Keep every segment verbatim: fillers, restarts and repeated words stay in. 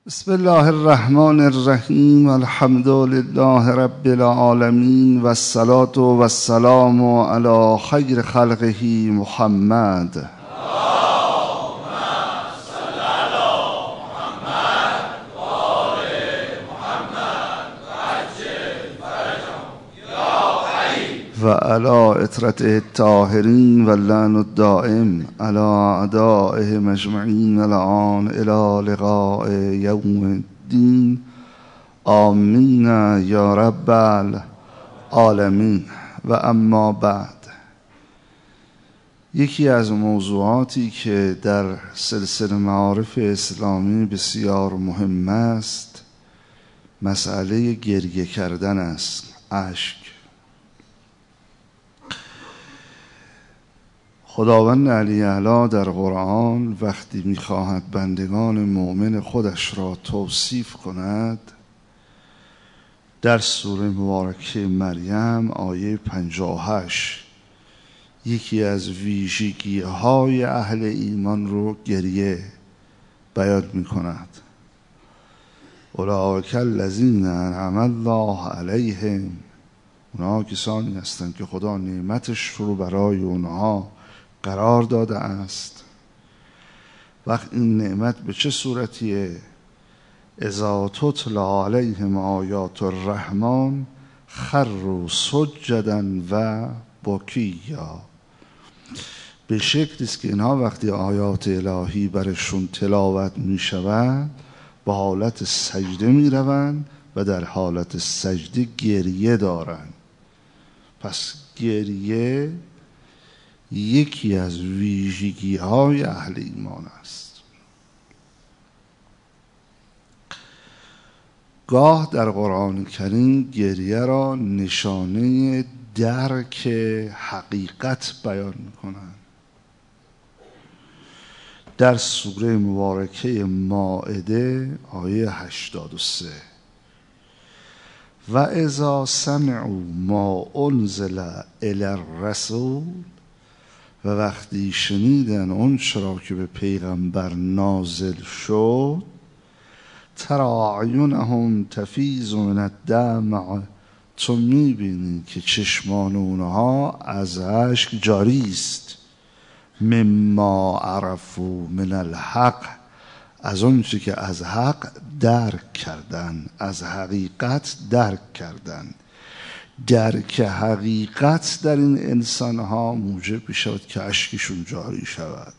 بسم الله الرحمن الرحیم. الحمد لله رب العالمین و الصلاة و السلام علی خیر خلقه محمد. و علی اطرته الطاهرین و لعن الدائم علی اعدائهم اجمعین الان الی لقاء یوم الدین. آمین یا رب العالمین. و اما بعد، یکی از موضوعاتی که در سلسله معارف اسلامی بسیار مهم است مسئله گریه کردن است، اشک. خداوند علی اعلی در قرآن وقتی می‌خواهد بندگان مؤمن خودش را توصیف کند، در سوره مبارکه مریم آیه پنجاه و هشت یکی از ویژگی‌های اهل ایمان رو گریه بیان می‌کند. اولئک الذین انعم الله علیهم، اونها کسانی هستند که خدا نعمتش رو برای اونها قرار داده است. وقت این نعمت به چه صورتیه؟ اذا تتلی علیهم آیات الرحمن خروا سجدا و بکیا. به شکلی است که اینها وقتی آیات الهی برشون تلاوت می شود به حالت سجده می روند و در حالت سجده گریه دارند. پس گریه یکی از ویژگی های اهل ایمان است. گاه در قرآن کریم گریه را نشانه درک حقیقت بیان می‌کنند. در سوره مبارکه مائده آیه هشتاد و سه و اذا سمعوا ما انزل الی الرسول، و وقتی شنیدن اون چرا که به پیغمبر نازل شد، تری اعینهم تفیض من الدمع، تو میبینی که چشمان اونها از اشک جاری است. مما عرفوا من الحق، از اون چی که از حق درک کردن، از حقیقت درک کردن. درک حقیقت در این انسان ها موجب می شود که اشکشون جاری شود.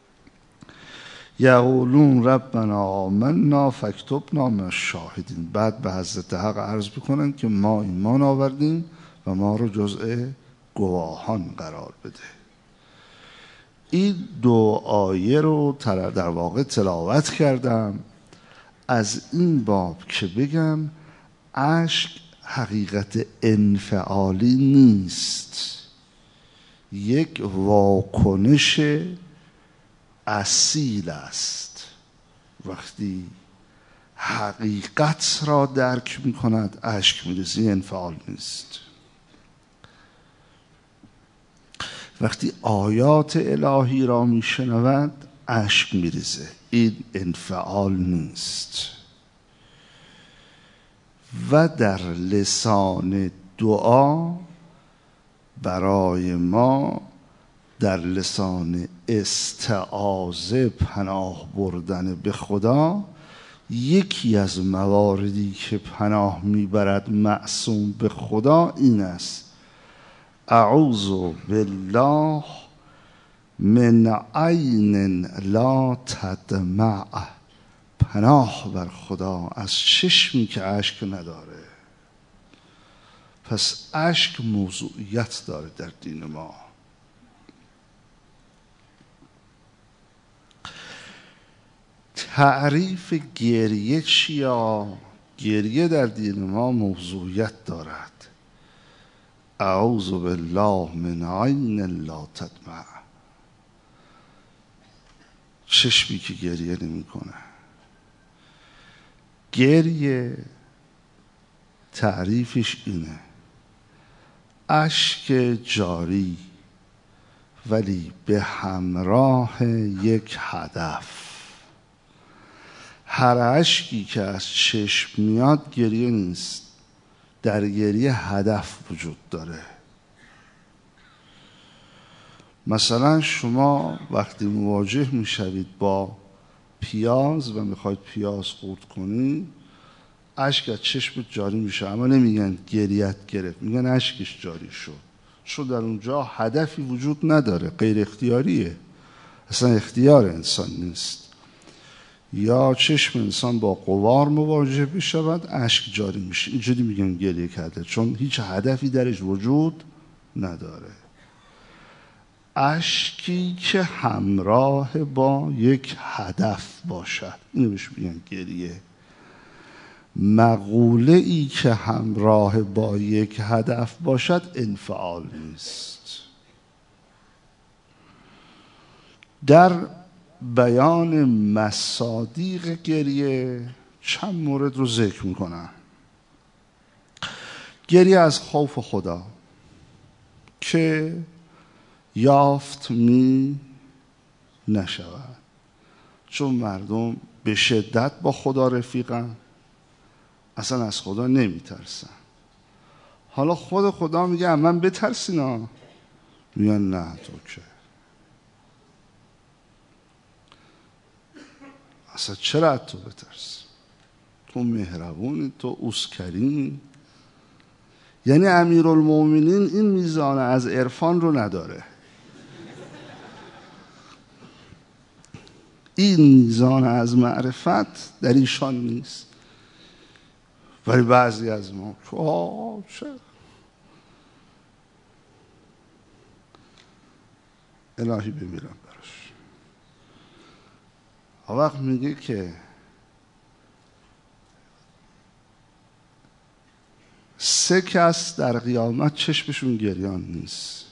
یقولون ربنا آمنا فاکتبنا مع الشاهدین. بعد به حضرت حق عرض بکنن که ما ایمان آوردیم و ما رو جزء گواهان قرار بده. این دو آیه رو در واقع تلاوت کردم از این باب که بگم اشک حقیقت انفعالی نیست، یک واکنش اصیل است. وقتی حقیقت را درک می کند اشک می ریزد، انفعال نیست. وقتی آیات الهی را می شنود اشک می ریزد، این انفعال نیست. و در لسان دعا برای ما، در لسان استعاذه پناه بردن به خدا، یکی از مواردی که پناه میبرد معصوم به خدا این است: اعوذ بالله من عین لا تدمع. پناه بر خدا از چشمی که اشک نداره. پس اشک موضوعیت داره در دین ما. تعریف گریه چیا؟ گریه در دین ما موضوعیت دارد. اعوذ بالله من عین لا تدمع، چشمی که گریه نمی کنه. گریه تعریفش اینه: اشک جاری ولی به همراه یک هدف. هر اشکی که از چشم میاد گریه نیست، در گریه هدف وجود داره. مثلا شما وقتی مواجه میشوید با پیاز و میخواید پیاز خورد کنید، اشک از چشمت جاری میشه، اما نمیگن گریت گرفت، میگن اشکش جاری شد، چون در اونجا هدفی وجود نداره، غیر اختیاریه، اصلا اختیار انسان نیست. یا چشم انسان با غبار مواجه بشود، اشک جاری میشه، اینجوری میگن گریه کرده، چون هیچ هدفی درش وجود نداره. اشکی که همراه با یک هدف باشد، اینو بهش میگن گریه. مقوله ای که همراه با یک هدف باشد انفعال نیست. در بیان مصادیق گریه چند مورد رو ذکر میکنم. گریه از خوف خدا که یافت می نشود، چون مردم به شدت با خدا رفیقن، اصلا از خدا نمی ترسن. حالا خود خدا میگه من بترسینا، میگن نه تو که اصلا چرا تو بترس، تو مهربونی، تو اوسکرینی. یعنی امیرالمومنین این میزان از عرفان رو نداره، این میزان از معرفت در ایشان نیست. ولی بعضی از ما آه چه الهی بمیرم براش. وقت میگه که سه کس در قیامت چشمشون گریان نیست.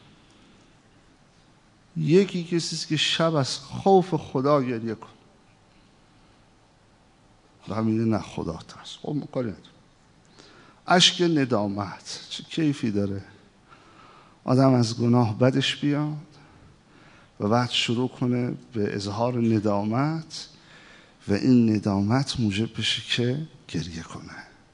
یکی کسیست که شب از خوف خدا گریه کن، و میگه نه خدا ترس. خب مقالی نداره. اشک ندامت چه کیفی داره، آدم از گناه بدش بیاد و بعد شروع کنه به اظهار ندامت و این ندامت موجب بشه که گریه کنه.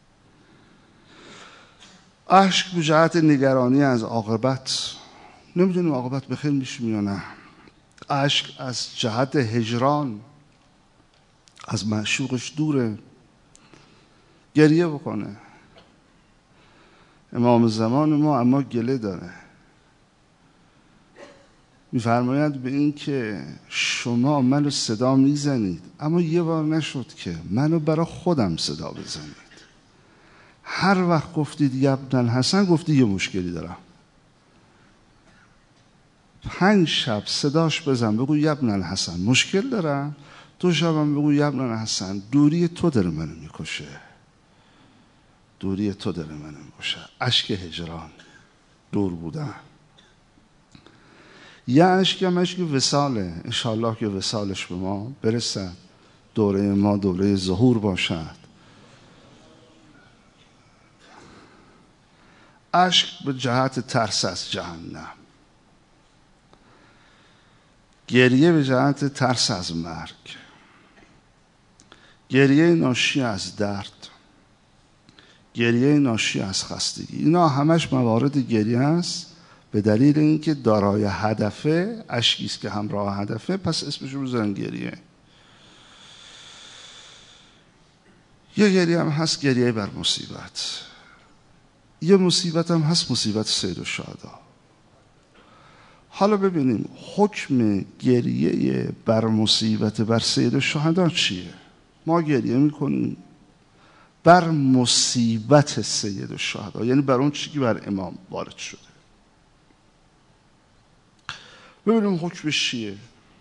اشک به جهت نگرانی از عاقبت، نمیدونیم عاقبت به خیر میشه یا نه. اشک از جهت هجران، از معشوقش دوره، گریه بکنه. امام زمان ما اما گله داره، میفرماید به این که شما منو صدا میزنید، اما یه بار نشد که منو برای خودم صدا بزنید. هر وقت گفتید یبن الحسن، گفتی یه مشکلی دارم. پنج شب صداش بزن بگو یبن الحسن مشکل دارم، دو شبم بگو یبن الحسن دوری تو داره منو میکشه، دوری تو داره منو میکشه. اشک هجران، دور بودن. یه اشک هم اشک وصاله، انشاءالله که وصالش به ما برسد، دوره ما دوره ظهور باشد. اشک به جهت ترس از جهنم، گریه به جهت ترس از مرگ، گریه ناشی از درد، گریه ناشی از خستگی. اینا همش موارد گریه است به دلیل اینکه دارای هدفه، اشکی است که همراه هدفه، پس اسمش رو بزنن گریه. یه گریه هم هست گریه بر مصیبت. یه مصیبت هم هست مصیبت سید الشهدا. حالا ببینیم حکم گریه بر مصیبت بر سید الشهدا چیه؟ ما گریه میکنیم بر مصیبت سید الشهدا، یعنی بر اون چیزی که بر امام وارد شده. ببینیم حکمش چیه؟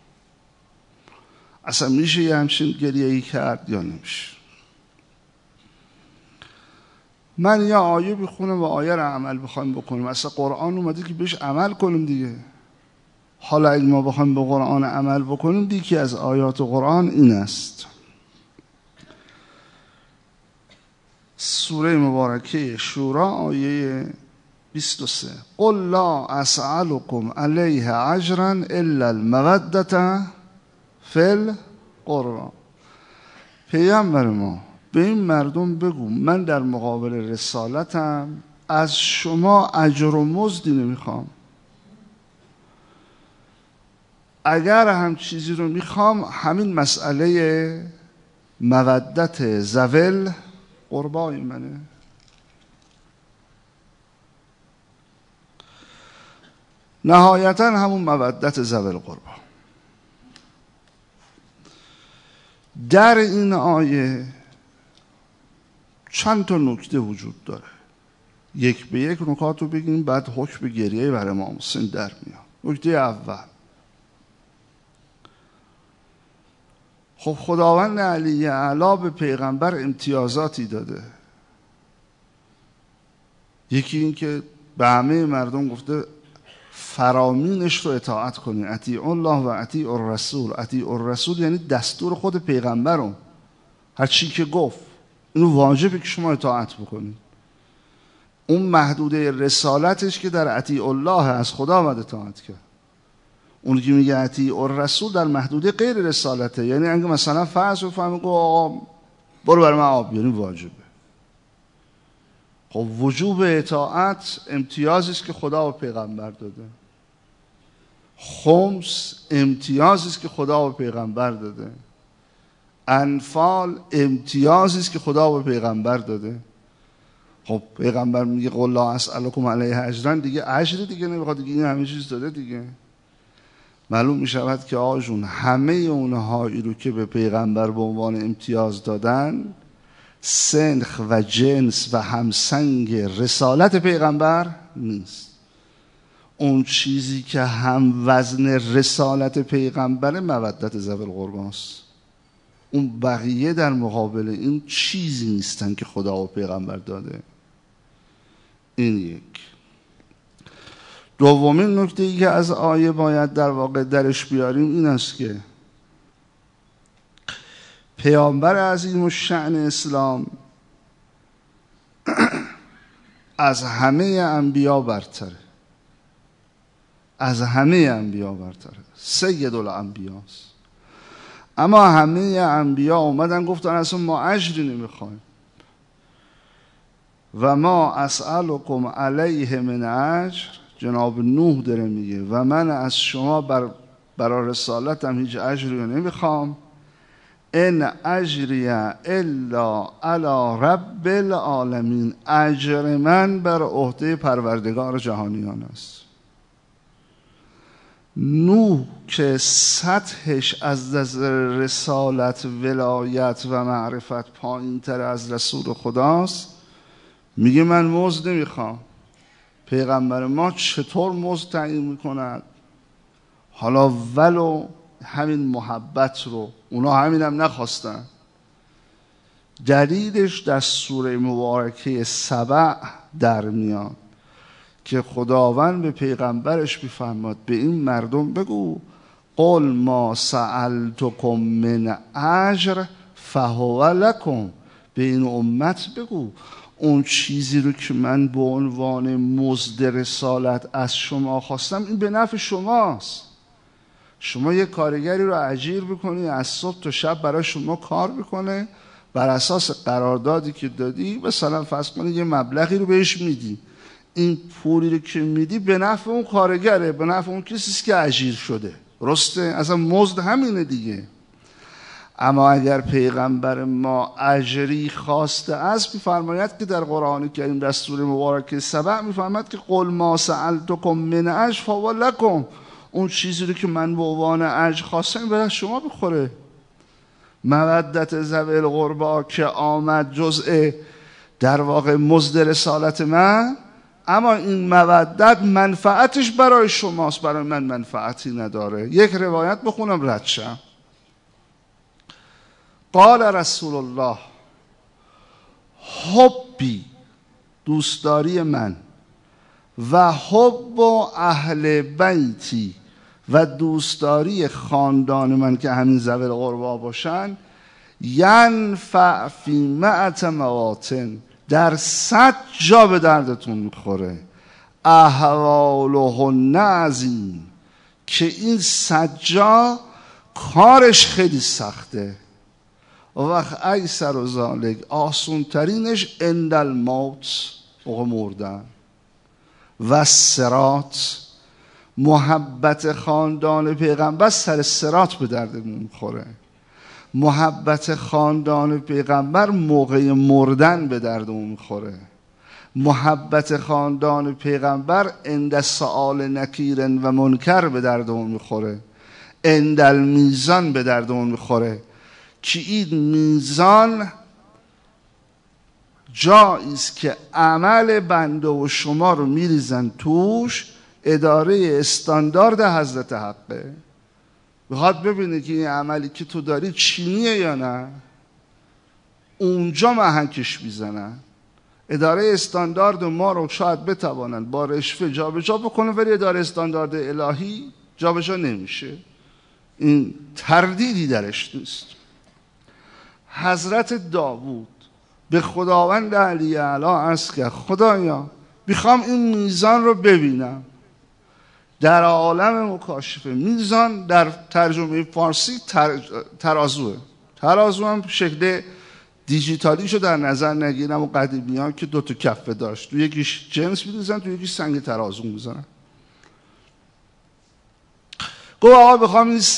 اصلا میشه یه همچین گریه ای کرد یا نمیشه؟ من یه آیه بخونم و آیه رو عمل بخوایم بکنیم. اصلا قرآن اومده که بهش عمل کنیم دیگه. حالا اگه ما بخوایم به قرآن عمل بکنیم، دیگه از آیات قرآن این است. سوره مبارکه شورا آیه بیست و سه. قل لا اسألكم علیه اجرا الا المودة فی القربى. پیغمبر ما به این مردم بگو من در مقابل رسالتم از شما اجر و مزدی نمیخوام. اگر هم چیزی رو میخوام همین مسئله مودت ذوی قربای منه. نهایتا همون مودت ذوی القربا. در این آیه چند تا نکته وجود داره. یک به یک نکات رو بگیم بعد حکم گریه بر امام حسین در میاد. نکته اول، خب خداوند علی اعلی به پیغمبر امتیازاتی داده. یکی این که به همه مردم گفته فرامینش رو اطاعت کنی، اطیع الله و اطیع الرسول. اطیع الرسول یعنی دستور خود پیغمبر رو، هر چی که گفت اینو واجبه که شما اطاعت بکنید. اون محدوده رسالتش که در اطیع الله از خدا باید اطاعت کرد. اون که میگه اطیع الرسول در محدوده غیر رسالته، یعنی اگه مثلا فرض رو فهمی که آقا برو برای من آب بیاری واجبه. خب وجوب اطاعت امتیازی است که خدا و پیغمبر داده. خمس امتیازی است که خدا و پیغمبر داده. انفال امتیازی است که خدا و پیغمبر داده. خب پیغمبر میگه قل لا اسألکم علیه اجرا، دیگه اجر دیگه نمیخواد، دیگه این همه چیز داده دیگه. معلوم میشود که آقایون همه اونهایی رو که به پیغمبر به عنوان امتیاز دادن سنخ و جنس و همسنگ رسالت پیغمبر نیست. اون چیزی که هم وزن رسالت پیغمبر مودت ذوی القرباست. اون بقیه در مقابل این چیزی نیستن که خدا و پیغمبر داده. این یک. دومین نکته ای که از آیه باید در واقع درش بیاریم این است که پیامبر عظیم الشأن اسلام از همه انبیا برتره. از همه انبیا برتره. سید الانبیاست. اما همه انبیا اومدن گفتن اصلا ما اجری نمیخوایم. و ما اسألکم علیه من اجر، جناب نوح داره میگه و من از شما بر برای رسالتم هیچ اجری نمیخوام. ان اجری الا علی رب العالمین، اجر من بر عهده پروردگار جهانیان است. نوح که سطحش از نظر رسالت، ولایت و معرفت پایین تر از رسول خداست، میگه من مزد نمیخوام. پیغمبر ما چطور مزد تعیین میکند؟ حالا ولو همین محبت رو اونا همین هم نخواستن. دلیلش در سوره مبارکه سبع در میاد که خداوند به پیغمبرش میفرماد به این مردم بگو قل ما سألتکم من اجر فهو لکم. به این امت بگو اون چیزی رو که من به عنوان مزد رسالت از شما خواستم این به نفع شماست. شما یه کارگری رو اجیر بکنی از صبح تا شب برای شما کار بکنه، بر اساس قراردادی که دادی مثلا فرض کنی یه مبلغی رو بهش میدی، این پولی رو که میدی به نفع اون کارگره، به نفع اون کسیست که اجیر شده. درسته؟ اصلا مزد همینه دیگه. اما اگر پیغمبر ما اجری خواسته است، میفرماید که در قرآن کریم در سوره مبارکه سبع میفرماید که قل ما سألتکم من اجر فهو لکم. اون چیزی رو که من به عنوان اجر خواستم برای شما بخوره. مودت ذوی القربا که آمد جزء در واقع مزد رسالت من، اما این مودت منفعتش برای شماست، برای من منفعتی نداره. یک روایت بخونم رد شم. قال رسول الله حبی، دوستداری من، و حب اهل بیتی، و دوستداری خاندان من که همین ذوی القربا باشن، ینفع فی مئت مواطن، در صد جا به دردتون میخوره. احوالهن عظیم، که این صد جا کارش خیلی سخته. و وقت ایسر و ذالک آسون ترینش عند الموت، موقع مردن. و صراط، محبت خاندان پیغمبر سر صراط به دردمون میخوره. محبت خاندان پیغمبر موقع مردن به دردمون میخوره. محبت خاندان پیغمبر عند سؤال نکیر و منکر به دردمون میخوره. عند المیزان به دردمون میخوره که این میزان جایی است که عمل بنده و شما رو میریزن توش. اداره استاندارد حضرت حقه، بخواد ببینه که این عملی که تو داری چینیه یا نه، اونجا محنکش میزنن. اداره استاندارد ما رو شاید بتوانن با رشوه جا به جا بکنن، ولی اداره استاندارد الهی جا به جا نمیشه. این تردیدی درش نیست. حضرت داوود به خداوند علی اعلی عرض کرد خدایا میخوام این میزان رو ببینم در عالم مکاشفه. میزان در ترجمه فارسی تر... ترازوه. ترازو هم شکل دیجیتالیشو در نظر نگیرم و قدیمیان که دو تا کفه داشت، تو یکیش جنس می‌ریزن، تو یکیش سنگ ترازو می‌زنن. گفت آقا بخوام این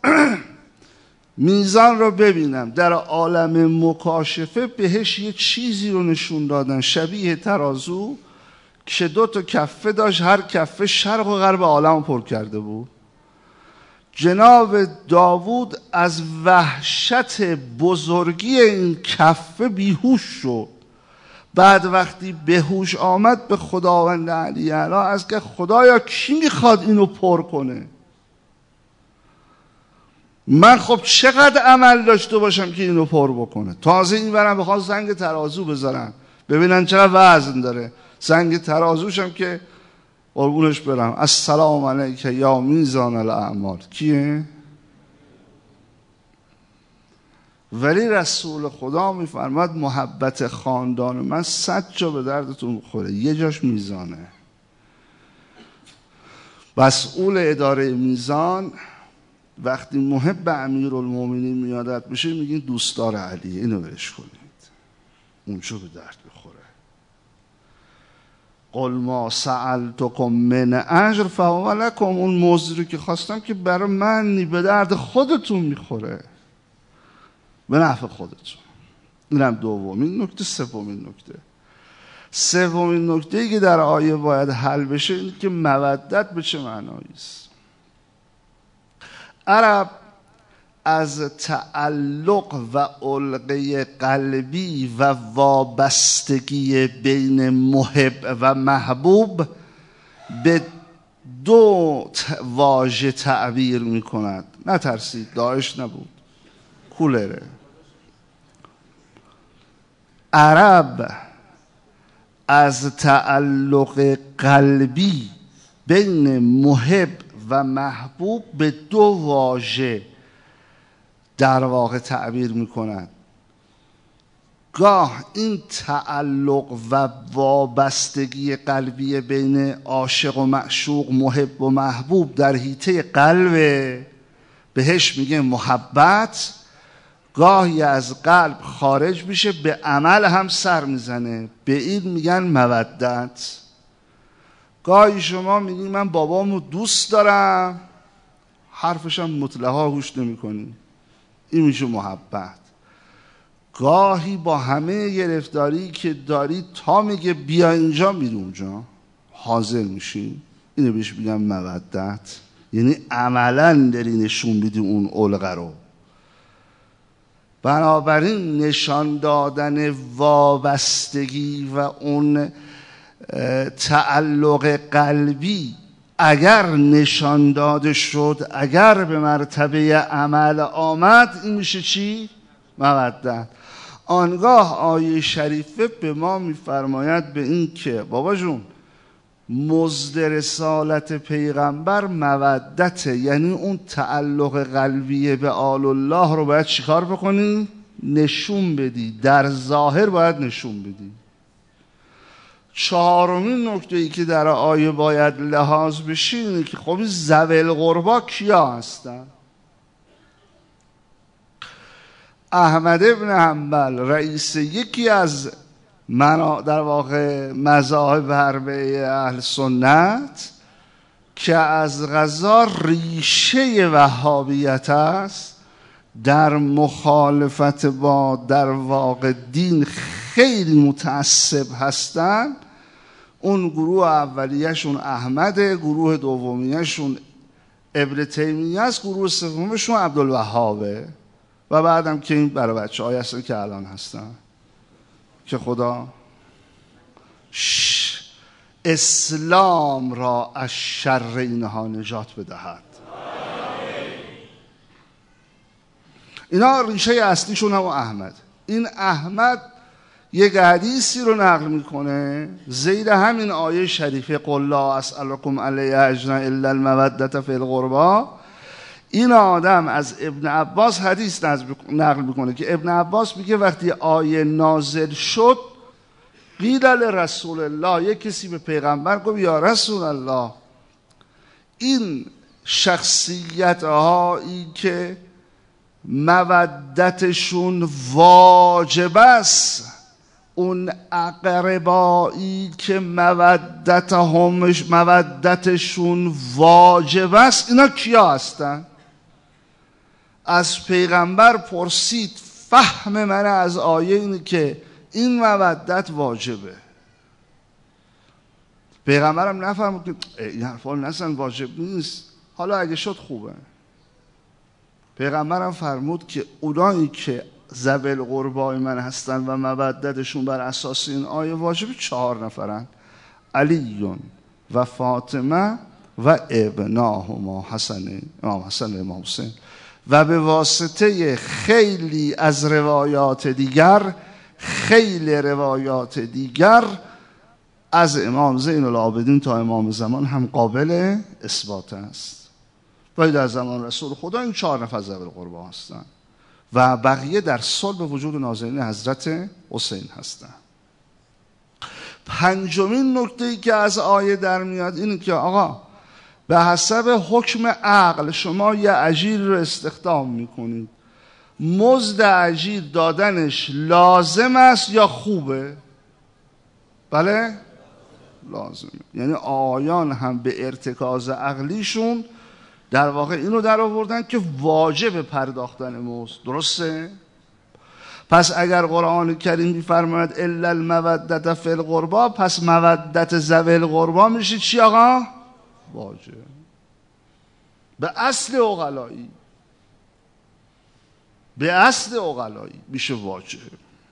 میزان رو ببینم. در عالم مکاشفه بهش یه چیزی رو نشون دادن شبیه ترازو که دو تا کفه داشت، هر کفه شرق و غرب عالم پر کرده بود. جناب داوود از وحشت بزرگی این کفه بیهوش شد. بعد وقتی بهوش آمد به خداوند علی اعلی از که خدایا کی میخواد اینو پر کنه؟ من خب چقدر عمل داشته باشم که اینو پر بکنه؟ تازه این برم بخواد سنگ ترازو بذارن ببینن چقدر وزن داره. سنگ ترازوشم که قربونش برم السلام علیک یا میزان الاعمال کیه؟ ولی رسول خدا میفرماد محبت خاندان من صد جا به دردتون بخوره، یه جاش میزانه. مسئول اداره میزان وقتی محب امیرالمومنین میادت میشه میگین دوستدار علیه، اینو برش کنید، اونجا به درد بخوره. قل ما سألتکم من اجر فهو لکم، اون موضوعی رو که خواستم که برای من به درد خودتون میخوره، به نفع خودتون. اینم دومین نکته. سومین نکته سومین نکته‌ای که در آیه باید حل بشه اینه که مودت به چه معنایی است. عرب از تعلق و علقه قلبی و وابستگی بین محب و محبوب به دو واژه تعبیر می کند. نترسید، داعش نبود، کولره. عرب از تعلق قلبی بین محب و محبوب به دو واژه در واقع تعبیر می کند. گاه این تعلق و وابستگی قلبی بین عاشق و معشوق، محب و محبوب در حیطه قلب، بهش میگه محبت. گاهی از قلب خارج میشه به عمل هم سر میزنه، به این میگن مودت. گاهی شما میگی من بابامو دوست دارم، حرفشم مطلقا گوش نمی کنی، این میشه محبت. گاهی با همه گرفتاری که داری تا میگه بیا اینجا میری اونجا، حاضر میشی، اینو بهش میگم مودت. یعنی عملا داری نشون میدی اون علقه رو. بنابراین نشان دادن وابستگی و اون تعلق قلبی اگر نشان داده شد، اگر به مرتبه عمل آمد، این میشه چی؟ مودت. آنگاه آیه شریفه به ما میفرماید به این که بابا جون مزد رسالت پیغمبر مودته، یعنی اون تعلق قلبی به آل الله رو باید چیکار بکنی؟ نشون بدی، در ظاهر باید نشون بدی. چهارمین نکته‌ای که در آیه باید لحاظ بشه اینه که خب ذوی القربا کیا هستن؟ احمد ابن حنبل رئیس یکی از منا در واقع مذاهب اربعه اهل سنت که از قضا ریشه وهابیت است، در مخالفت با در واقع دین خیلی متعصب هستن. اون گروه اولیه‌شون احمده، گروه دومیه‌شون ابن تیمیه است، گروه سومشون عبدالوهابه و بعدم که این برای بچه های هستن که الان هستن که خدا اسلام را از شر اینها نجات بدهد. اینا ریشه اصلیشون هم احمد. این احمد یک حدیثی رو نقل میکنه زیر همین آیه شریفه قل لا اسألکم علیه اجرا الا المودة فی القربى. این آدم از ابن عباس حدیث نقل میکنه که ابن عباس میگه وقتی آیه نازل شد قیل لرسول الله، یک کسی به پیغمبر گفت یا رسول الله، این شخصیت هایی که مودتشون واجب است، اون اقربایی که مودتهم مودتشون واجب است، اینا کیا هستن؟ از پیغمبر پرسید فهم من از آیه اینه که این مودت واجبه. پیغمبرم نفهمید که این حرفا نسن واجب نیست، حالا اگه شد خوبه. پیغمبرم فرمود که اونایی که ذوی القربای من هستن و مودتشون بر اساس این آیه واجبه چهار نفرن: علی و فاطمه و ابناهما، حسن امام حسن و امام حسین. و به واسطه خیلی از روایات دیگر خیلی روایات دیگر از امام زین العابدین تا امام زمان هم قابل اثبات است. و در زمان رسول خدا این چهار نفر ذوی القربا هستند و بقیه در صلب وجود نازنین حضرت حسین هستند. پنجمین نکته‌ای که از آیه در میاد اینه که آقا به حسب حکم عقل شما یه اجیر رو استخدام میکنید، مزد اجیر دادنش لازم است یا خوبه؟ بله؟ لازمه. یعنی آیان هم به ارتکاز عقلیشون در واقع اینو در آوردن که واجب پرداختن مزد. درسته؟ پس اگر قرآن کریم میفرماید الا المودة فی القربى، پس مودت ذوی القربى میشه چی آقا؟ واجب. به اصل عقلایی به اصل عقلایی میشه واجب.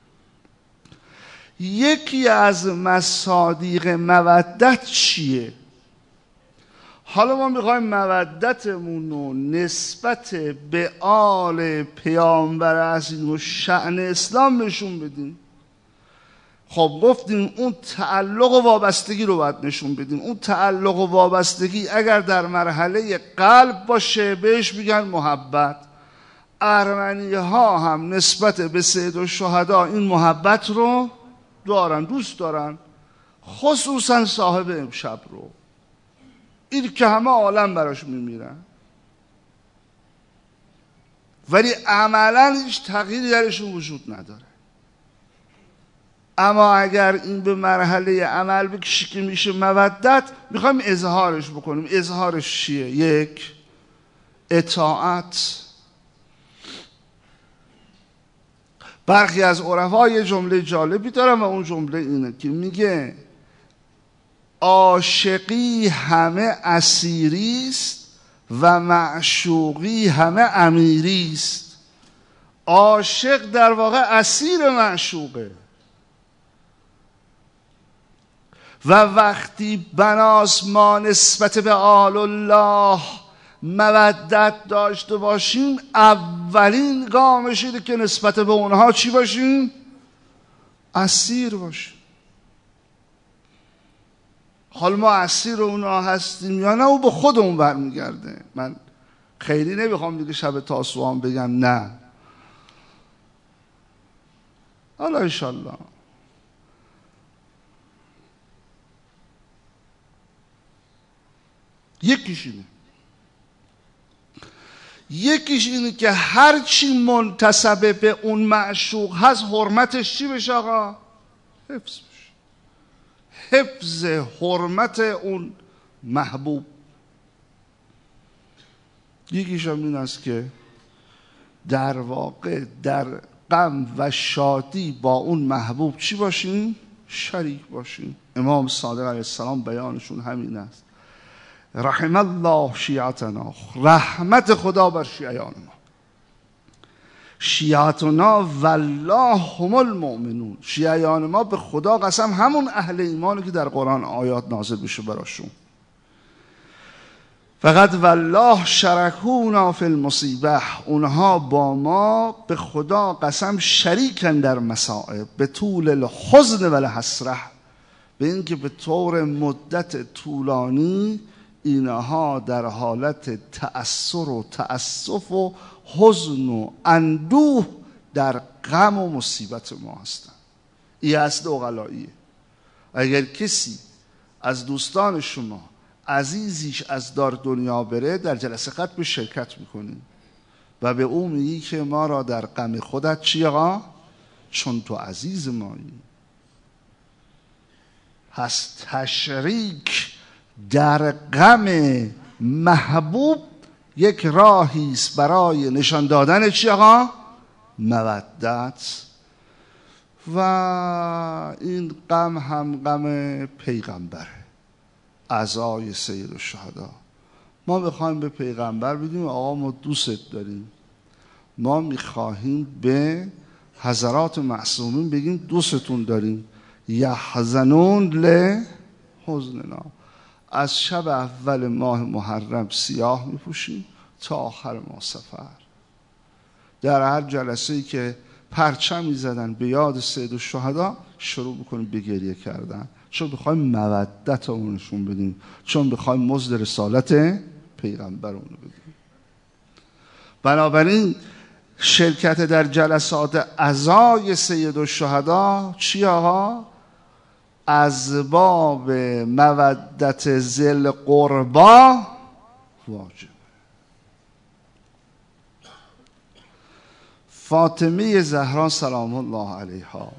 یکی از مصادیق مودت چیه؟ حالا ما میخوایم مودتمون رو نسبت به آل پیامبر عظیم و شأن اسلام نشون بدیم. خب گفتیم اون تعلق و وابستگی رو باید نشون بدیم. اون تعلق و وابستگی اگر در مرحله قلب باشه بهش میگن محبت. ارمنی ها هم نسبت به سید الشهدا این محبت رو دارن، دوست دارن، خصوصا صاحب امشب رو، این که همه عالم براش میمیرن، ولی عملا هیچ تغییری درشون وجود نداره. اما اگر این به مرحله عمل بکشه که میشه مودت، میخوایم اظهارش بکنیم. اظهارش چیه؟ یک، اطاعت. برخی از عرفا یه جمله جالبی دارن و اون جمله اینه که میگه عاشقی همه اسیری است و معشوقی همه امیری است. عاشق در واقع اسیر معشوقه و وقتی بناس ما نسبت به آل الله مودت داشته باشیم، اولین گامش اینه که نسبت به اونها چی باشیم؟ اسیر باشیم. حال ما اسیر اونها هستیم یا نه، او به خودمون برمیگرده. من خیلی نمیخوام دیگه شب تاسوعا بگم نه، حالا انشالله یکیش اینه. یکیش اینه که هر چی منتسب به اون معشوق هست حرمتش چی بشه آقا؟ حفظ بشه. حفظ حرمت اون محبوب. یکیش هم این است که در واقع در غم و شادی با اون محبوب چی باشیم؟ شریک باشیم. امام صادق علیه السلام بیانشون همین است. رحم الله شیعتنا، رحمت خدا بر شیعیان ما. شیعتنا والله هم المؤمنون، شیعیان ما به خدا قسم همون اهل ایمانی که در قرآن آیات نازل بشه براشون. فقط والله شرکونا فی المصیبه، اونها با ما به خدا قسم شریکن در مصائب، به طول الحزن و الحسره، به اینکه به طور مدت طولانی اینها در حالت تأثر و تأسف و حزن و اندوه در غم و مصیبت ما هستند. این اصل عقلاییه. اگر کسی از دوستان شما عزیزیش از دار دنیا بره، در جلسه ختم شرکت میکنیم و به او میگی که ما را در غم خودت چی آقا؟ چون تو عزیز مایی. هست تشریک در غم محبوب یک راهی است برای نشان دادن چی آقا؟ مودت. و این غم هم غم پیغمبره، عزای سید الشهدا. ما میخوایم به پیغمبر بگیم آقا ما دوست داریم، ما میخواهیم به حضرات معصومین بگیم دوستتون داریم. یحزنون لحزننا، از شب اول ماه محرم سیاه میپوشیم تا آخر ماه صفر. در هر جلسه‌ای که پرچمی زدن به یاد سید الشهدا شروع میکنیم به گریه کردن، چون بخوایم مودت اون نشون بدیم، چون بخوایم مزد رسالت پیغمبر اون بدیم. بنابراین شرکت در جلسات عزای سید الشهدا چی آقا؟ از باب مودت ذل قربا واجب. فاطمه زهرا سلام الله علیها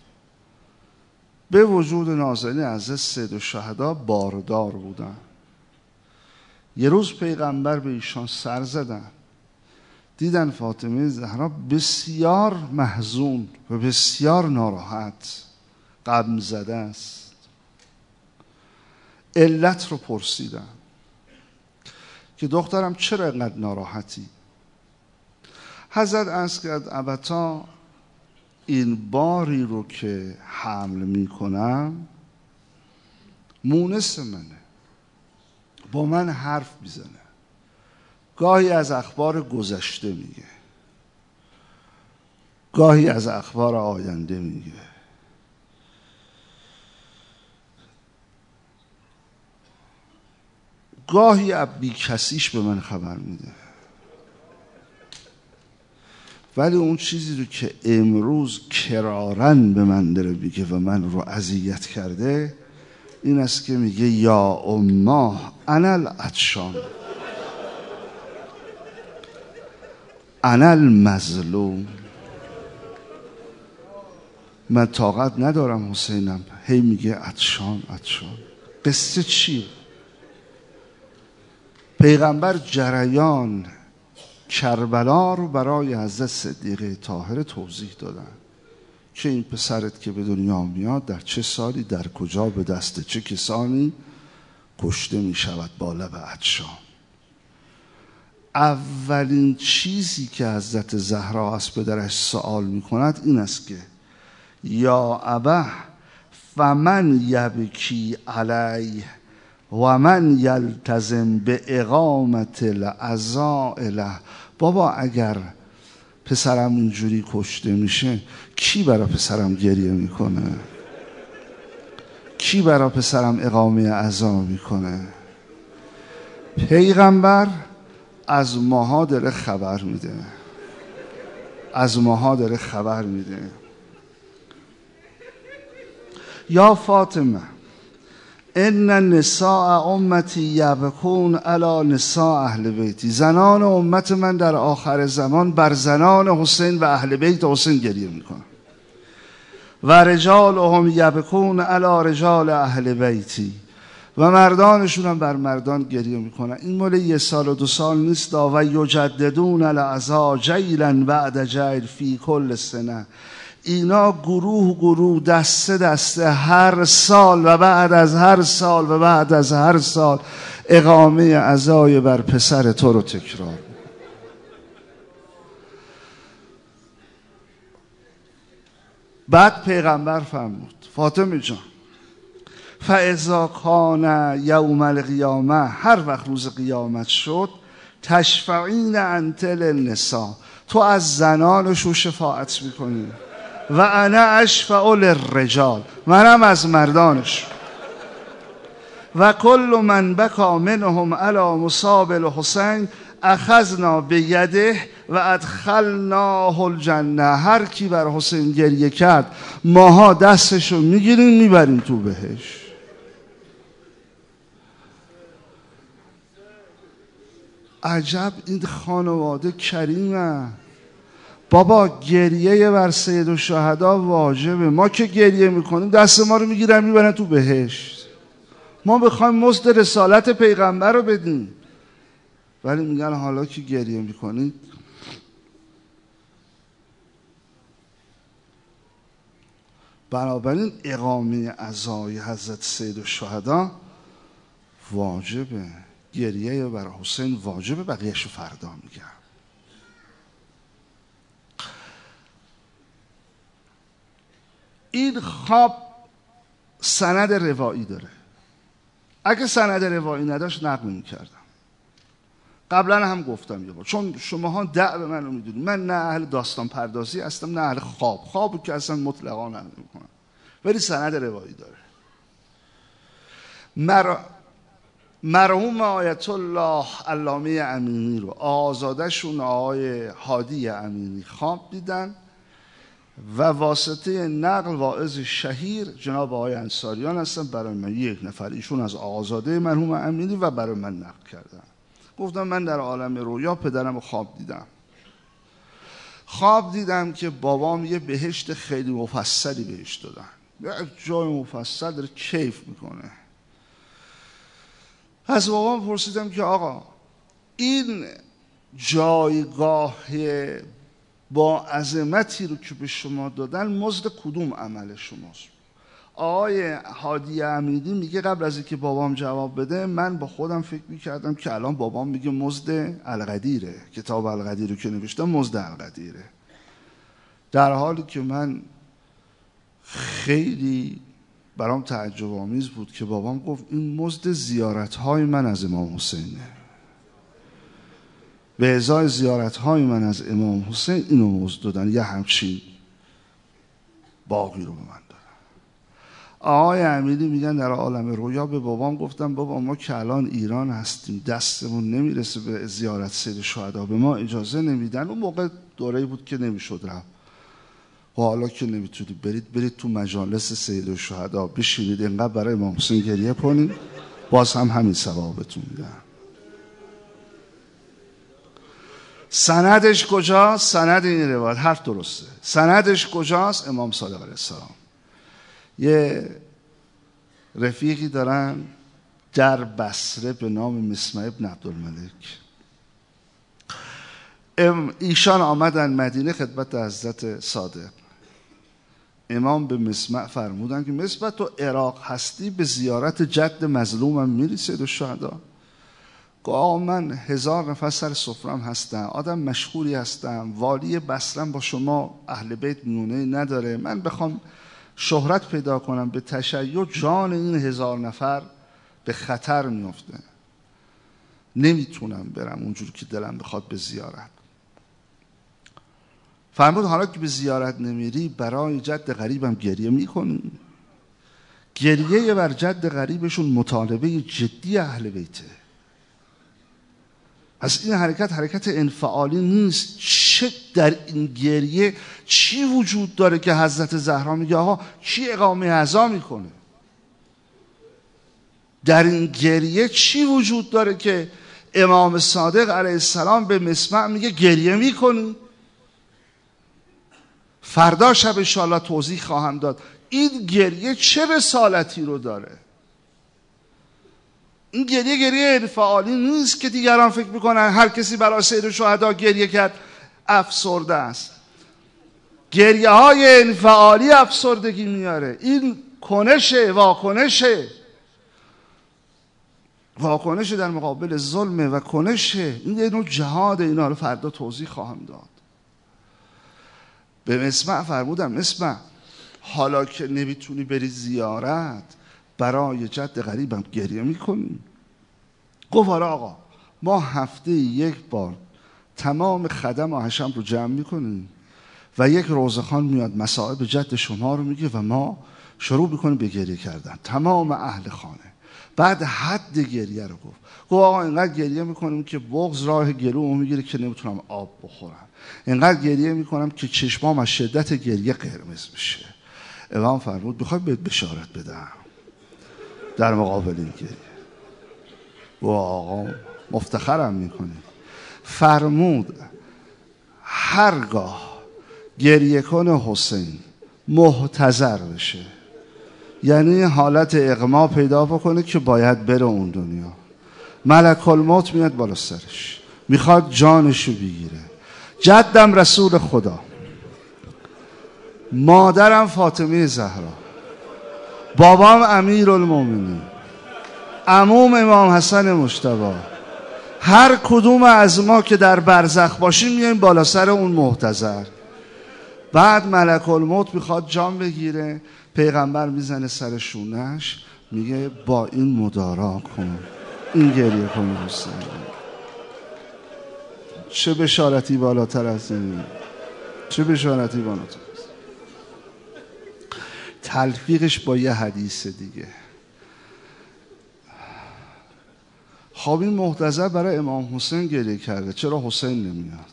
به وجود نازنین عزیز سید الشهدا باردار بودن. یه روز پیغمبر به ایشان سر زدن، دیدن فاطمه زهرا بسیار محزون و بسیار ناراحت، غم زده است. علت رو پرسیدن که دخترم چرا اینقدر ناراحتی؟ حضرت عرض کرد البته این باری رو که حمل میکنم مونس منه، با من حرف میزنه، گاهی از اخبار گذشته میگه، گاهی از اخبار آینده میگه. گاهی از بی کسیش به من خبر میده. ولی اون چیزی رو که امروز کرارن به من داره بگه و من رو اذیت کرده این است که میگه یا اماه انا العطشان انا المظلوم. من طاقت ندارم حسینم، هی میگه عطشان عطشان. قصه چیه؟ پیغمبر جریان کربلا رو برای حضرت صدیقه طاهره توضیح دادن که این پسرت که به دنیا میاد در چه سالی در کجا به دست چه کسانی کشته می شود با لب عطشان. اولین چیزی که حضرت زهرا از پدرش سوال می کند این است که یا ابه فمن یبکی علیه و من یلتزم به اقامت العزاء له. بابا اگر پسرم اینجوری کشته میشه کی برای پسرم گریه میکنه؟ کی برای پسرم اقامه عزا میکنه؟ پیغمبر از ماها داره خبر میده، از ماها داره خبر میده. یا فاطمه ان نساء امتی یبکون علی نساء اهل بیتی، زنان امت من در آخر زمان بر زنان حسین و اهل بیت حسین گریه میکنن. و رجالهم یبکون علی رجال اهل بیتی، و مردانشون هم بر مردان گریه میکنن. این مال یه سال و دو سال نیست. و یجددون العزا جیلا بعد جیل فی کل سنه، اینا گروه گروه دسته دسته هر سال و بعد از هر سال و بعد از هر سال اقامه عزای بر پسر تو رو تکرار. بعد پیغمبر فرمود فاطمه جان فاذا کان یوم القیامه، هر وقت روز قیامت شد، تشفعین انت للنساء، تو از زنانشون شفاعت میکنی، و انا اشفع للرجال، منم از مردانش. و کل من بکا منهم علی مصاب الحسین اخذنا بیده و ادخلناه الجنه، هر کی بر حسین گریه کرد ماها دستشو میگیریم میبریم تو بهش. عجب این خانواده کریمه. بابا گریه بر سید الشهدا واجبه. ما که گریه میکنیم دست ما رو میگیرن میبرن تو بهشت. ما بخوایم مزد رسالت پیغمبر رو بدیم، ولی میگن حالا که گریه میکنید. بنابراین اقامه عزای حضرت سید الشهدا واجبه، گریه بر حسین واجبه، بقیه‌شو فردا میگم. این خواب سند روایی داره. اگه سند روایی نداشت نقل میکردم. قبلا هم گفتم یه بار، چون شماها دعو من رو میدونید، من نه اهل داستان پردازی هستم نه اهل خواب. خوابو که اصلا مطلقا نقل میکنم، ولی سند روایی داره. مر... مرحوم آیت الله علامه امینی رو آزادشون آقای هادی امینی خواب دیدن و واسطه نقل واعظ شهیر جناب آقای انصاریان هستن برای من یک نفر، ایشون از آزاده مرحوم امینی و برای من نقل کردن. گفتم من در عالم رویا پدرم رو خواب دیدم. خواب دیدم که بابام یه بهشت خیلی مفصلی بهش دادن، یه جای مفصل داره کیف میکنه. از بابام پرسیدم که آقا این جایگاه با عظمتی رو که به شما دادن مزد کدوم عمل شماست؟ آقای هادی امیدی میگه قبل از اینکه بابام جواب بده من با خودم فکر میکردم که الان بابام میگه مزد القدیره، کتاب القدیر رو که نوشتم مزد القدیره، در حالی که من خیلی برام تعجب آمیز بود که بابام گفت این مزد زیارت‌های من از امام حسینه، به ازای زیارت‌های من از امام حسین اینو مزد دادن، یه همچین باقی رو به من دادن. آقای امیری میگن در عالم رویا به بابام گفتم بابا ما که الان ایران هستیم دستمون نمیرسه به زیارت سید شهدا، به ما اجازه نمیدن. اون موقع دوره‌ای بود که نمیشد رفت. و حالا که نمیتونید برید برید تو مجالس سید الشهدا بشینید اینقدر برای امام حسین گریه کنید، باز هم همین ثوابتون میدن. سندش کجاست؟ سند این روایت حرف درسته. سندش کجاست؟ امام صادق علیه السلام. یه رفیقی دارن در بصره به نام مسمع ابن عبدالملک. ایشان آمدن مدینه خدمت حضرت صادق. امام به مسمع فرمودن که مسمع تو عراق هستی به زیارت جد مظلومم میری سید الشهدا؟ گفت آقا من هزار نفر سر سفرم هستم، آدم مشهوری هستم، والی بصرم با شما اهل بیت میونه نداره، من بخوام شهرت پیدا کنم به تشیع جان این هزار نفر به خطر میفته، نمیتونم برم اونجور که دلم بخواد به زیارت. فرمود حالا که به زیارت نمیری برای جد غریبم گریه میکنی؟ گریه بر جد غریبشون مطالبه جدی اهل بیته. از این حرکت حرکت انفعالی نیست. چه در این گریه چی وجود داره که حضرت زهرا میگه آقا کی اقامه عزا میکنه؟ در این گریه چی وجود داره که امام صادق علیه السلام به مسمع میگه گریه میکنی؟ فردا شب انشاءالله توضیح خواهم داد این گریه چه رسالتی رو داره. این گریه گریه انفعالی نیست که دیگران فکر میکنن هر کسی برای سید شهدا گریه کرد افسرده است. گریه های انفعالی افسردگی میاره. این کنشه، واکنشه واکنشه در مقابل ظلمه و کنشه. این یه نوع جهاد. اینا رو فردا توضیح خواهم داد. به مسمع فرمودم مسمع حالا که نمیتونی بری زیارت برای جد غریبم گریه میکنی؟ گفت آره آقا، ما هفته یک بار تمام خدم و حشم رو جمع میکنیم و یک روزخوان میاد مصائب جد شما رو میگه و ما شروع میکنیم به گریه کردن، تمام اهل خانه. بعد حد گریه رو گفت. گفت آقا اینقدر گریه میکنیم که بغض راه گلومو میگیره که نمیتونم آب بخورم. اینقدر گریه میکنم که چشمام از شدت گریه قرمز میشه. امام فرمود بخوای بهت بشارت بدم در مقابل این گریه. و آقا مفتخرم میکنی. فرمود هرگاه گریه کنه حسین محتضر بشه، یعنی حالت اغما پیدا بکنه که باید بره اون دنیا، ملک الموت میاد بالا سرش میخواد جانشو بگیره. جدم رسول خدا، مادرم فاطمه زهرا، بابام امیرالمومنین، عموم امام حسن مجتبی، هر کدوم از ما که در برزخ باشیم میایم بالا سر اون محتضر. بعد ملک الموت میخواد جان بگیره، پیغمبر میزنه سر شونش میگه با این مدارا کن، این گریه کن حسین. چه بشارتی بالاتر از این؟ چه بشارتی بالاتر از این؟ تلفیقش با یه حدیث دیگه. خب این محتضر برای امام حسین گریه کرده، چرا حسین نمیاد؟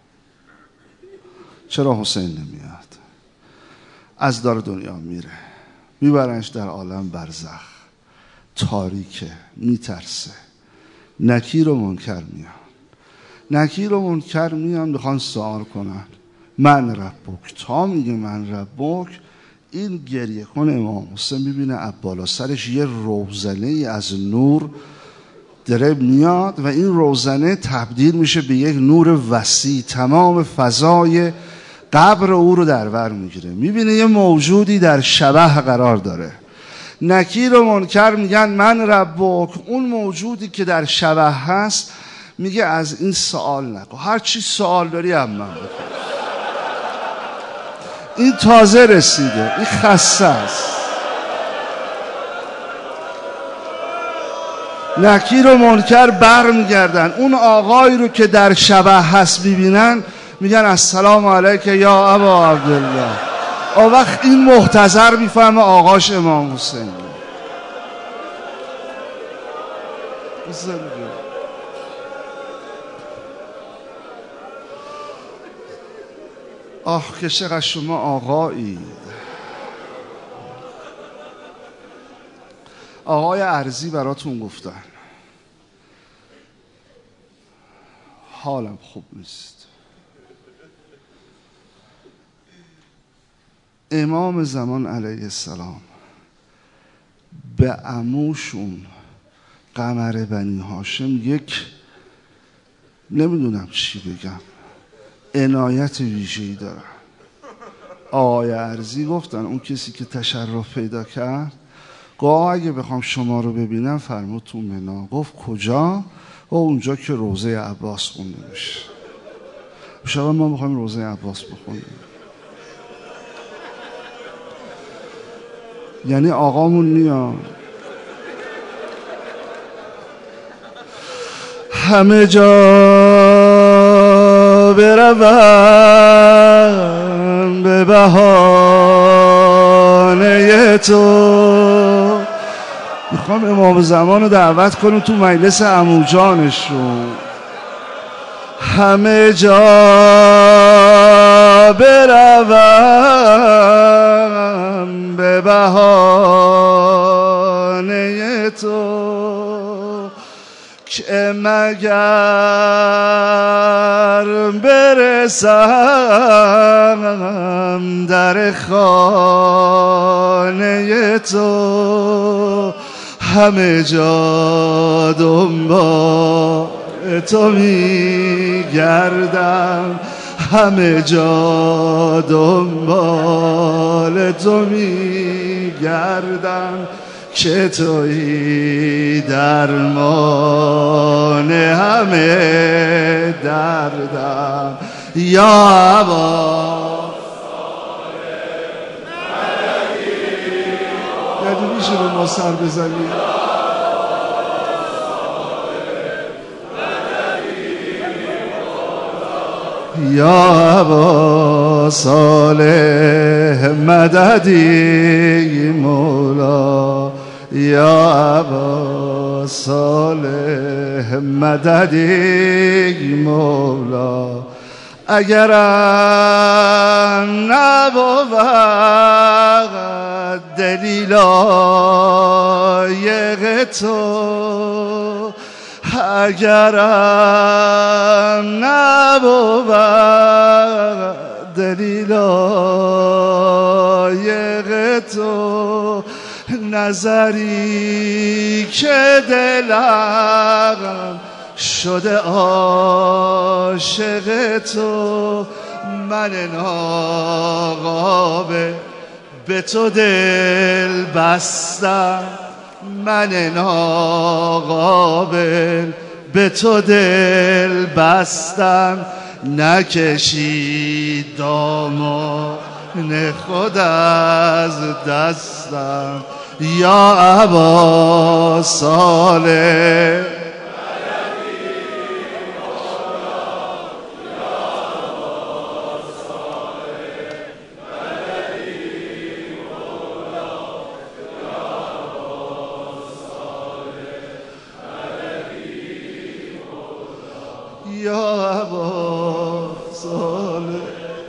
چرا حسین نمیاد؟ از دار دنیا میره، میبرنش در عالم برزخ، تاریکه، میترسه. نکیر و منکر میان، نکیر و منکر میان میخوان سوال کنن من ربک. تا میگه من ربک، این گریه کن امام حسین میبینه بالا سرش یه روزنه ای از نور داره میاد و این روزنه تبدیل میشه به یک نور وسیع، تمام فضای قبر او رو در بر میگیره. میبینه یه موجودی در شبح قرار داره. نکیر و منکر میگن من ربک. اون موجودی که در شبح هست میگه از این سوال نکن، هر چی سوال داری هم من بکن. این تازه رسیده، این خسته است. نکیر و منکر بر میگردن، اون آقایی رو که در شبح هست میبینن میگن السلام علیک یا ابا عبدالله. آن وقت این محتضر میفهمه آقاش امام حسین. آه که چقدر شما آقایی. آقای ارزی براتون گفتن حالم خوب نیست. امام زمان علیه السلام به عموشون قمر بنی هاشم یک نمیدونم چی بگم عنایت ویژه‌ای داره. آقای ارزی گفتن اون کسی که تشرف پیدا کرد گفت اگه بخوام شما رو ببینم فرمود تو منا. گفت کجا؟ و اونجا که روضه عباس خونده میشه. شب ما میخوایم روضه عباس بخونیم. یعنی آقامون میاد همه جا بروم به بهانه تو. میخوام امام زمان رو دعوت کنم تو مجلس عمو جانشون. همه جا بروم به بهانه تو که مگر برسم در خانه تو همه جا دنبال تو میگردم همه جا دنبال تو میگردم که تویی درمان همه دردم یا ابا یعنی میشه به ما سر بزنی یا ابا صالح مددی مولا یا ابا صالح مددی مولا اگرم نبود دلیل لایق تو اگرم نبود دلیل لایق تو نظری که دلم شده عاشق تو من ناقابل به تو دل بستم من ناقابل به تو دل بستم نکشید دامان خود از دستم یا ابا صالح یا ابا صالح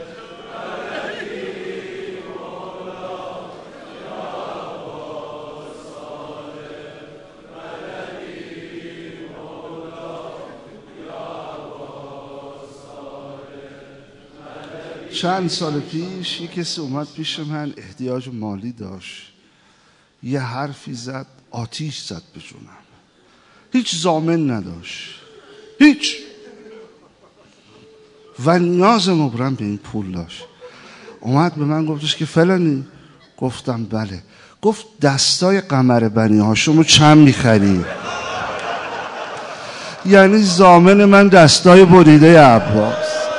چند سال پیش یک کسی اومد پیش من احتیاج مالی داشت یه حرفی زد آتیش زد به جونم هیچ ضامن نداشت هیچ و نیاز مبرم به این پول داشت اومد به من گفتش که فلانی گفتم بله گفت دستای قمر بنی هاشمو چند میخری یعنی ضامن من دستای بریده عباس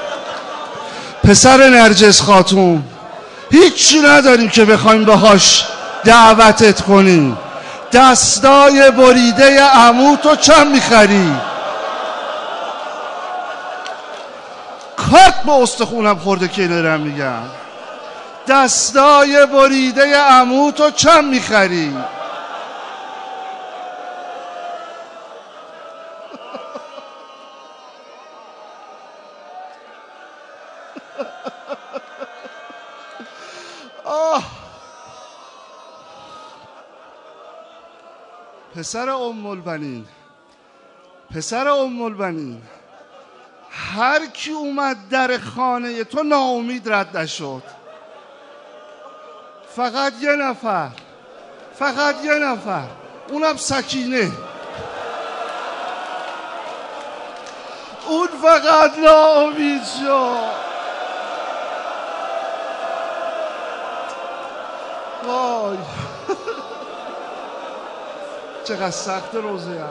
پسر نرجس خاتون هیچی نداریم که بخوایم باهاش دعوتت کنیم دستای بریده عمو تو چند میخری کارت به استخونم خورده که اینو دارم میگم دستای بریده عمو تو چند میخری آه پسر ام البنین پسر ام البنین هر کی اومد در خانه تو ناامید رد نشد فقط یه نفر فقط یه نفر اونم سکینه اون فقط ناامید شد وای چقدر سخت روزه هم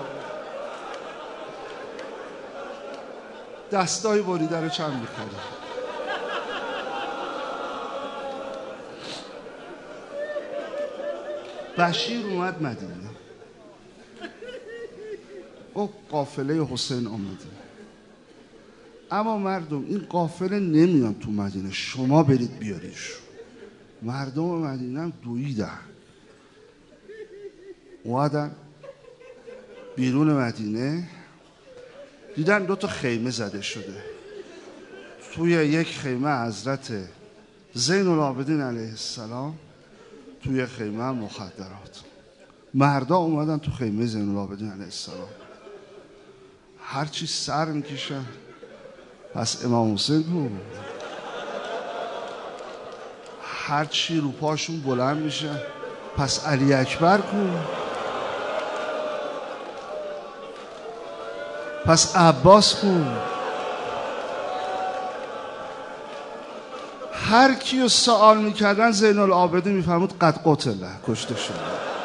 دستای بریده رو چند میخوره بشیر اومد مدینه او قافله حسین آمده اما مردم این قافله نمیان تو مدینه شما برید بیاریش مردم مدینه هم دویدن اومدن بیرون مدینه دیدن دو تا خیمه زده شده توی یک خیمه حضرت زین العابدین علیه السلام توی خیمه مخدرات مردا اومدن تو خیمه زین العابدین علیه السلام، هرچی سر میکشن پس امام حسین کو، هرچی رو پاشون بلند میشن پس علی اکبر کو، پس عباس کو. هر کیو سوال میکردن زین العابدین میفهمود قد قتله، کشته شده.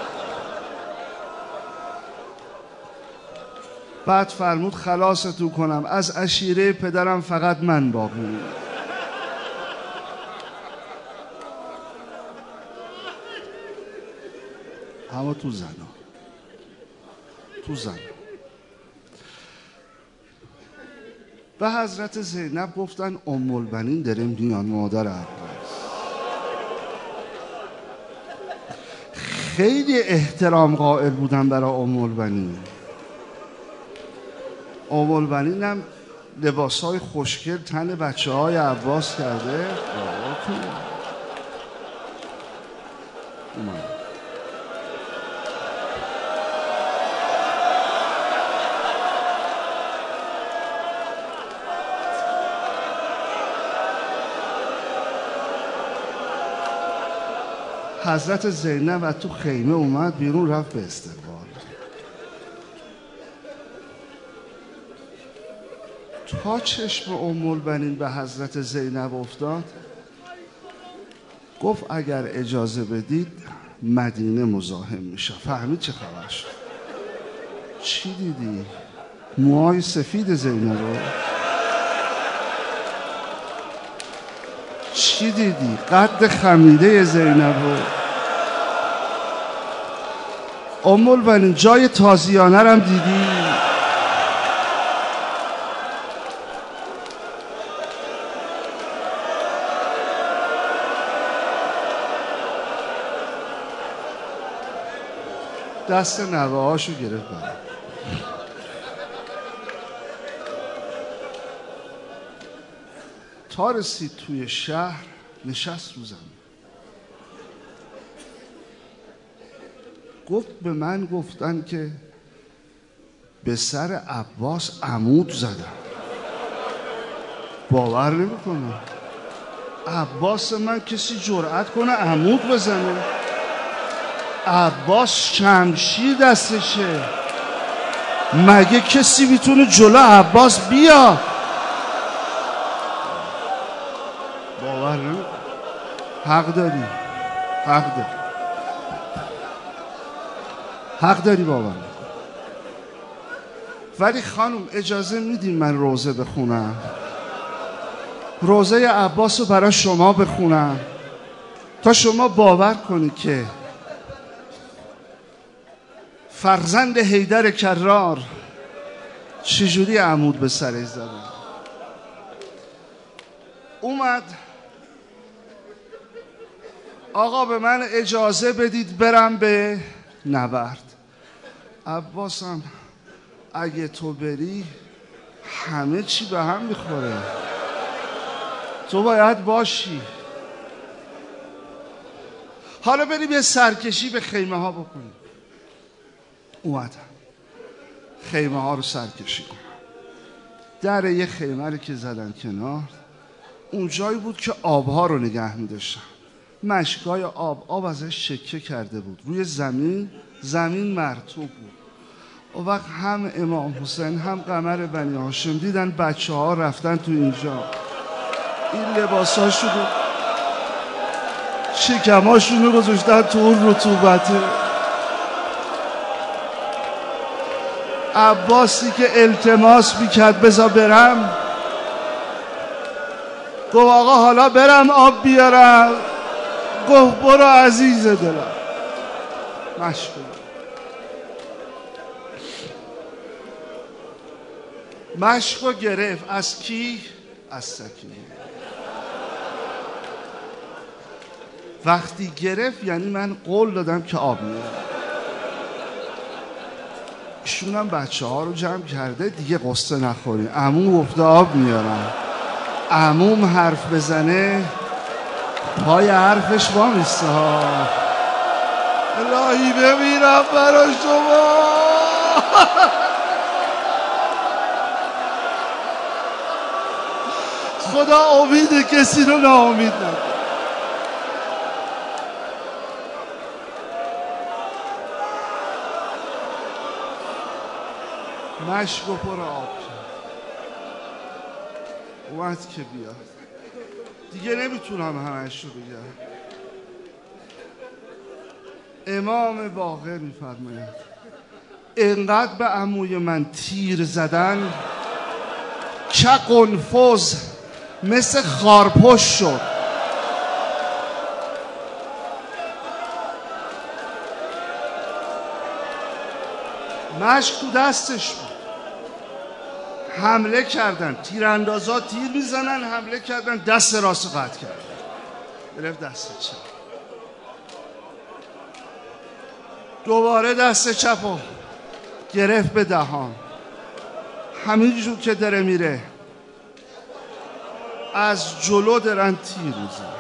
بعد فرمود خلاصتون کنم، از عشیره پدرم فقط من باقی. اما تو زنا تو زنا به حضرت زینب گفتن ام البنین داره میان، مادر عباس. خیلی احترام قائل بودن برای ام البنین. ام البنین هم لباسای خوشگل تن بچه های عباس کرده. اومد حضرت زینب از تو خیمه اومد بیرون، رفت به استقبال. تا چشم ام البنین به حضرت زینب افتاد گفت اگر اجازه بدید مدینه مزاحم میشه. فهمید چه خبر شد؟ چی دیدی؟ موهای سفید زینب رو چی دیدی؟ قد خمیده زینب رو. ام البنین جای تازیانه رم دیدی؟ دست نوه هاشو گرفت برم. تا رسید توی شهر نشست رو زمین، گفت به من گفتن که به سر عباس عمود زدم. باور نمی‌کنم عباس من کسی جرأت کنه عمود بزنه؟ عباس شمشیر دستشه، مگه کسی میتونه جلو عباس بیا؟ باور نمی‌کنم. حق داری، حق داری، حق داری باور نکن. ولی خانم اجازه میدین من روزه بخونم؟ روزه عباس رو برای شما بخونم تا شما باور کنید که فرزند حیدر کرار چجوری عمود به سرش زدن. اومد آقا به من اجازه بدید برم به نبرد. عباسم اگه تو بری همه چی به هم میخوره، تو باید باشی. حالا بریم یه سرکشی به خیمه ها بکنیم. اومدم خیمه ها رو سرکشی کنم. در یه خیمه رو که زدن کنار، اون جایی بود که آبها رو نگه می داشتن. مشکای آب آب ازش شکه کرده بود روی زمین، زمین مرطوب بود. و وقت هم امام حسین هم قمر بنی هاشم دیدن بچه ها رفتن تو اینجا، این لباس ها شده شکماشونو گذاشتن تو اون رطوبته. عباسی که التماس میکرد بذار برم، گفت آقا حالا برم آب بیارم. گفت برو عزیز دلم. مشکل مشکو گرفت. از کی؟ از سکینه. وقتی گرفت یعنی من قول دادم که آب میارم. ایشون هم بچه ها رو جمع کرده دیگه قصه نخوریم. عموم گفته آب میارم. عموم حرف بزنه پای حرفش وامیسته ها. الهی بمیرم برای شما. خدا امید کسی رو ناامید نکنه. مشک و پر آب کرد. اومد که بیاد. دیگه نمیتونم همش رو بگم. امام باقر میفرماید اینقدر به عموی من تیر زدن که قنفذ مثل خارپشت شد. مشک تو دستش بود. حمله کردن، تیراندازا تیر میزنن، حمله کردن، دست راست قطع کردن، گرفت دست چپ. دوباره دست چپو گرفت به دهان. همینجور که داره میره از جلو دارن تیر میزنن.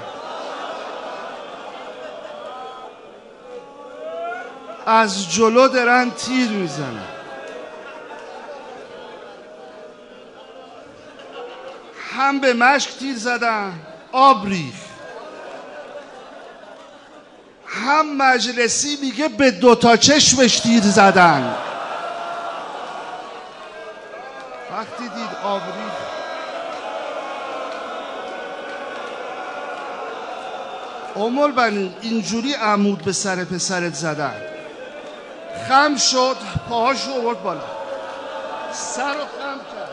از جلو دارن تیر میزنن. هم به مشک تیر زدن، آب ریخت. هم مجلسی میگه به دوتا چشمش تیر زدن. وقتی دید آب ریخت ام البنین اینجوری عمود به سر پسرت زدن. خم شد، پاهاشو آورد بالا، سر رو خم کرد،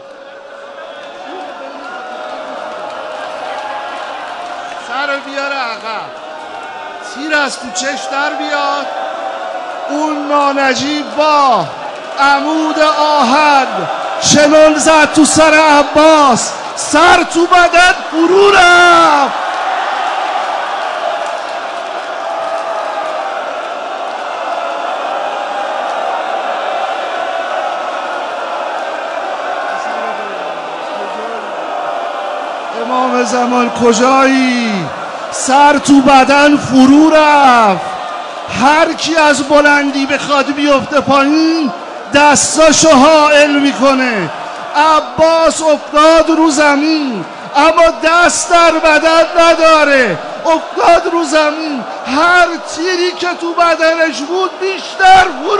سر رو بیاره عقب، تیر از تو چش در بیاد. اون نانجیب با عمود آهن چنان زد تو سر عباس، سر تو بدن فرو رفت. امام زمان کجایی؟ سر تو بدن فرو رفت. هر کی از بلندی بخواد بیفته پایین دستاشو حائل میکنه. عباس افتاد رو زمین اما دست در بدن نداره، افتاد رو زمین. هر تیری که تو بدنش بود بیشتر فرو